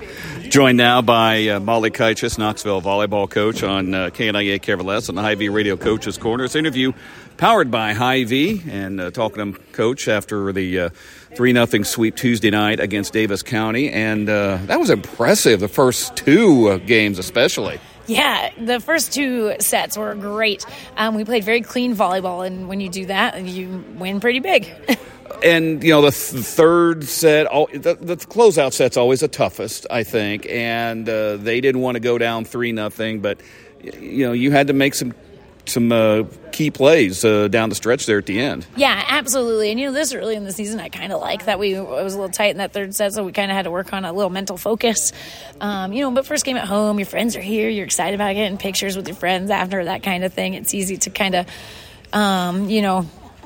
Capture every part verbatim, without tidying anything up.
Joined now by uh, Molly Kychus, Knoxville volleyball coach on uh, K N I A K V L S on the Hy-Vee Radio Coaches Corner. This interview powered by Hy-Vee, and uh, talking to Coach after the uh, three nothing sweep Tuesday night against Davis County. And uh, that was impressive, the first two uh, games especially. Yeah, the first two sets were great. Um, we played very clean volleyball, and when you do that, you win pretty big. And, you know, the th- third set, all, the, the closeout set's always the toughest, I think. And uh, they didn't want to go down three nothing, but, you know, you had to make some some uh, key plays uh, down the stretch there at the end. Yeah, absolutely. And, you know, this early in the season, I kind of like that we it was a little tight in that third set, so we kind of had to work on a little mental focus. Um, you know, but first game at home, your friends are here, you're excited about getting pictures with your friends after, that kind of thing. It's easy to kind of, um, you know,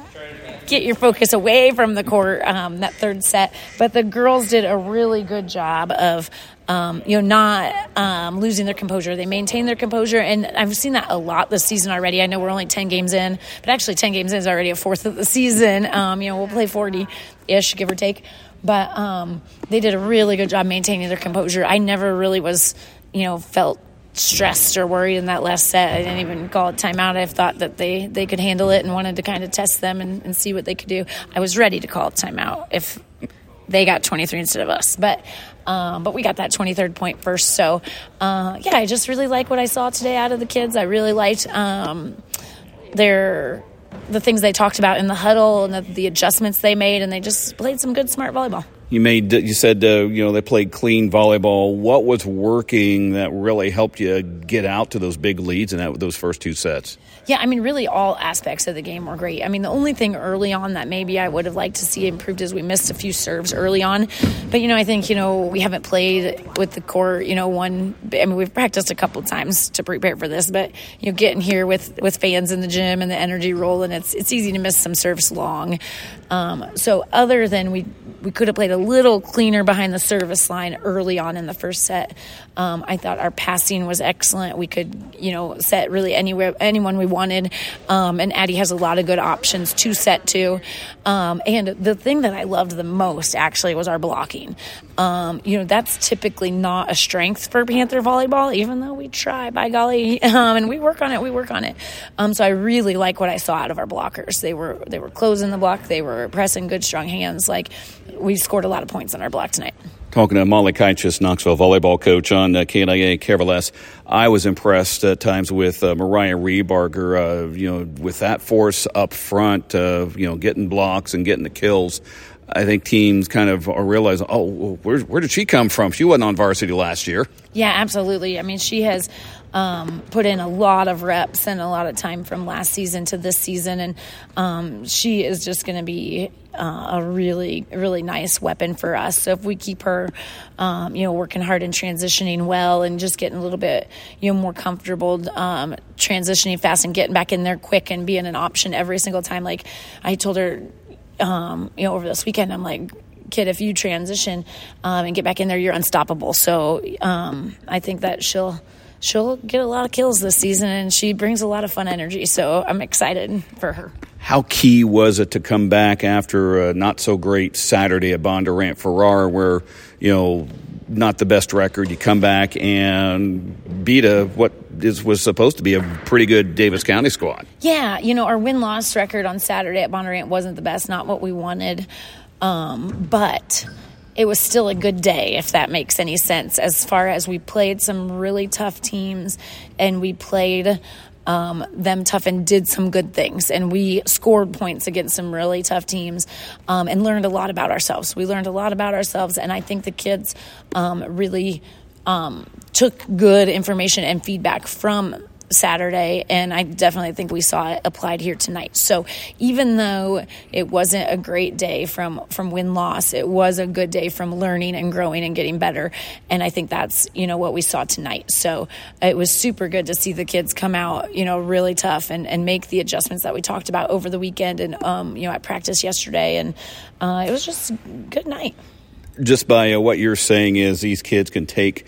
get your focus away from the court, um, that third set. But the girls did a really good job of, um, you know, not um, losing their composure. They maintained their composure, and I've seen that a lot this season already. I know we're only ten games in, but actually ten games in is already a fourth of the season. Um, you know, we'll play forty-ish, give or take. But um, they did a really good job maintaining their composure. I never really was, you know, felt stressed or worried in that last set. I didn't even call it timeout. I thought that they, they could handle it and wanted to kind of test them and, and see what they could do. I was ready to call it timeout if they got twenty-three instead of us. But um, but we got that twenty-third point first. So, uh, yeah, I just really like what I saw today out of the kids. I really liked um, their the things they talked about in the huddle and the, the adjustments they made, and they just played some good, smart volleyball. You made. You said uh, you know they played clean volleyball. What was working that really helped you get out to those big leads in that those first two sets? Yeah, I mean, really all aspects of the game were great. I mean, the only thing early on that maybe I would have liked to see improved is we missed a few serves early on. But, you know, I think, you know, we haven't played with the court, you know, one – I mean, we've practiced a couple of times to prepare for this. But, you know, getting here with, with fans in the gym and the energy rolling, it's it's easy to miss some serves long. Um, so other than we we could have played a little cleaner behind the service line early on in the first set, um, I thought our passing was excellent. We could, you know, set really anywhere anyone we wanted. Um, and Addie has a lot of good options to set to. Um, and the thing that I loved the most, actually, was our blocking. Um, you know, that's typically not a strength for Panther volleyball, even though we try, by golly. Um, and we work on it, we work on it. Um, so I really like what I saw out of our blockers. They were they were closing the block. They were pressing good, strong hands. Like, we scored a lot of points on our block tonight. Talking to Molly Kychus, Knoxville volleyball coach on uh, K N I A K V L S. I was impressed at times with uh, Mariah Rebarger, uh, you know, with that force up front, uh, you know, getting blocks and getting the kills. I think teams kind of are realizing, oh, where, where did she come from? She wasn't on varsity last year. Yeah, absolutely. I mean, she has um, put in a lot of reps and a lot of time from last season to this season, and um, she is just going to be uh, a really, really nice weapon for us. So if we keep her, um, you know, working hard and transitioning well and just getting a little bit, you know, more comfortable um, transitioning fast and getting back in there quick and being an option every single time. Like I told her, Um, you know, over this weekend, I'm like, kid, if you transition um, and get back in there, you're unstoppable. So um, I think that she'll she'll get a lot of kills this season, and she brings a lot of fun energy. So I'm excited for her. How key was it to come back after a not so great Saturday at Bondurant Farrar, where, you know, not the best record, you come back and beat a what is was supposed to be a pretty good Davis County squad? Yeah, you know, our win-loss record on Saturday at Bondurant wasn't the best, not what we wanted, um, but it was still a good day, if that makes any sense, as far as we played some really tough teams, and we played Um, them tough and did some good things. And we scored points against some really tough teams um, and learned a lot about ourselves. We learned a lot about ourselves, and I think the kids um, really um, took good information and feedback from Saturday, and I definitely think we saw it applied here tonight. So even though it wasn't a great day from, from win-loss, it was a good day from learning and growing and getting better, and I think that's, you know, what we saw tonight. So it was super good to see the kids come out, you know, really tough and, and make the adjustments that we talked about over the weekend and, um, you know, at practice yesterday, and uh, it was just a good night. Just by uh, what you're saying is these kids can take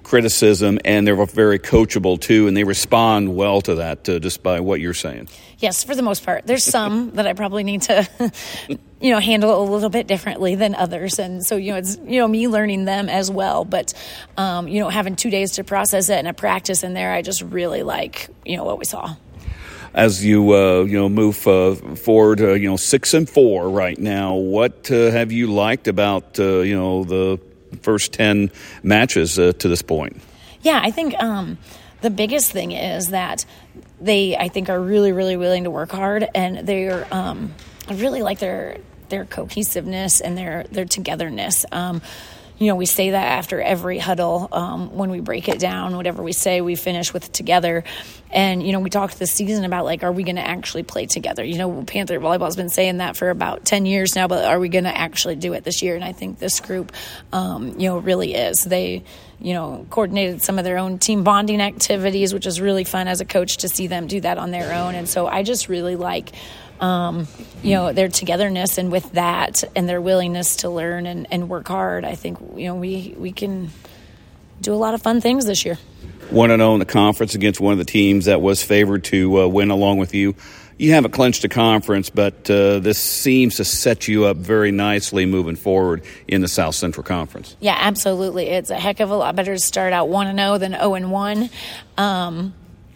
criticism, and they're very coachable too, and they respond well to that, uh, just by what you're saying. Yes, for the most part. There's some that I probably need to, you know, handle a little bit differently than others, and so, you know, it's, you know, me learning them as well. But, um, you know, having two days to process it and a practice in there, I just really like, you know, what we saw. As you uh, you know move uh, forward, uh, you know six and four right now. What uh, have you liked about uh, you know the first ten matches uh, to this point? Yeah, I think um, the biggest thing is that they, I think, are really, really willing to work hard, and they're um, I really like their their cohesiveness and their their togetherness. Um, You know, we say that after every huddle. Um, when we break it down, whatever we say, we finish with together. And, you know, we talked this season about, like, are we going to actually play together? You know, Panther Volleyball's been saying that for about ten years now, but are we going to actually do it this year? And I think this group, um, you know, really is. They, you know, coordinated some of their own team bonding activities, which is really fun as a coach to see them do that on their own. And so I just really like Um, you know, their togetherness, and with that and their willingness to learn and, and work hard, I think, you know, we, we can do a lot of fun things this year. one and oh in the conference against one of the teams that was favored to uh, win along with you. You haven't clinched a conference, but uh, this seems to set you up very nicely moving forward in the South Central Conference. Yeah, absolutely. It's a heck of a lot better to start out one and oh than oh and one. Um,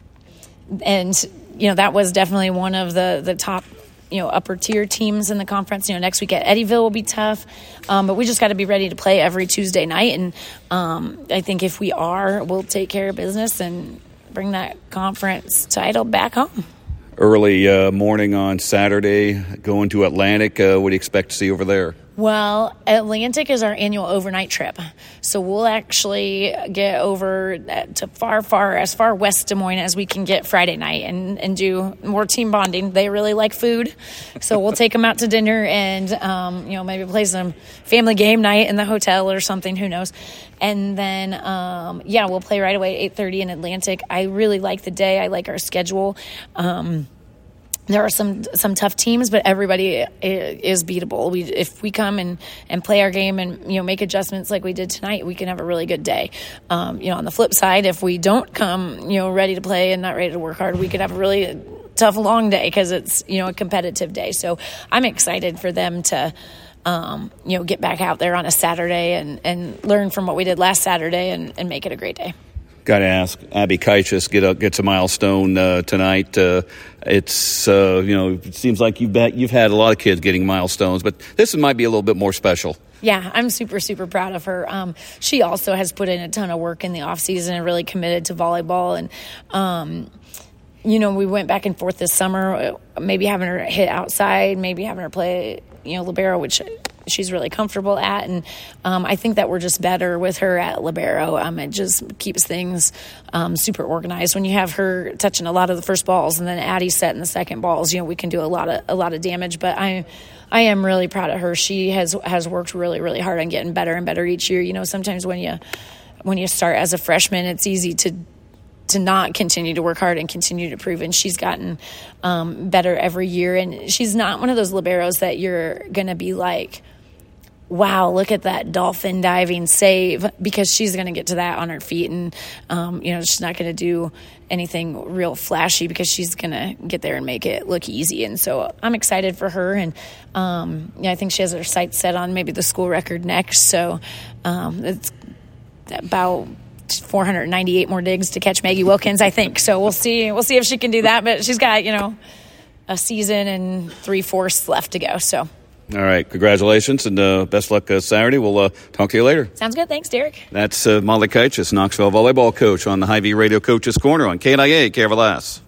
and, you know, that was definitely one of the, the top, you know, upper tier teams in the conference. You know, next week at Eddyville will be tough, um, but we just got to be ready to play every Tuesday night. And um, I think if we are, we'll take care of business and bring that conference title back home. Early uh, morning on Saturday, going to Atlantic. Uh, what do you expect to see over there? Well, Atlantic is our annual overnight trip. So we'll actually get over to far, far, as far west Des Moines as we can get Friday night and, and do more team bonding. They really like food. So we'll take them out to dinner and, um, you know, maybe play some family game night in the hotel or something. Who knows? And then, um, yeah, we'll play right away at eight thirty in Atlantic. I really like the day. I like our schedule. Um There are some some tough teams, but everybody is beatable. We if we come and, and play our game and, you know, make adjustments like we did tonight, we can have a really good day. Um, you know, on the flip side, if we don't come, you know, ready to play and not ready to work hard, we could have a really tough long day because it's, you know, a competitive day. So I'm excited for them to, um, you know, get back out there on a Saturday and, and learn from what we did last Saturday and, and make it a great day. Got to ask, Abby Kaichis get a, gets a milestone uh, tonight. Uh, it's uh, you know, it seems like you've bet, you've had a lot of kids getting milestones, but this might be a little bit more special. Yeah, I'm super, super proud of her. Um, she also has put in a ton of work in the off season and really committed to volleyball. And um, you know, we went back and forth this summer, maybe having her hit outside, maybe having her play, you know, libero, which she's really comfortable at. And um, I think that we're just better with her at libero. Um, it just keeps things um, super organized. When you have her touching a lot of the first balls and then Addie setting the second balls, you know, we can do a lot of a lot of damage. But I, I am really proud of her. She has has worked really, really hard on getting better and better each year. You know, sometimes when you when you start as a freshman, it's easy to to not continue to work hard and continue to prove. And she's gotten um, better every year. And she's not one of those liberos that you're going to be like, wow, look at that dolphin diving save, because she's going to get to that on her feet. And, um, you know, she's not going to do anything real flashy because she's going to get there and make it look easy. And so I'm excited for her. And, um, yeah, I think she has her sights set on maybe the school record next. So um, it's about four hundred ninety-eight more digs to catch Maggie Wilkins, I think. So we'll see. We'll see if she can do that. But she's got, you know, a season and three-fourths left to go. So. All right. Congratulations and uh, best luck uh, Saturday. We'll uh, talk to you later. Sounds good. Thanks, Derek. That's uh, Molly Kaichis, Knoxville volleyball coach on the Hy-Vee Radio Coaches Corner on K N I A, K R L S.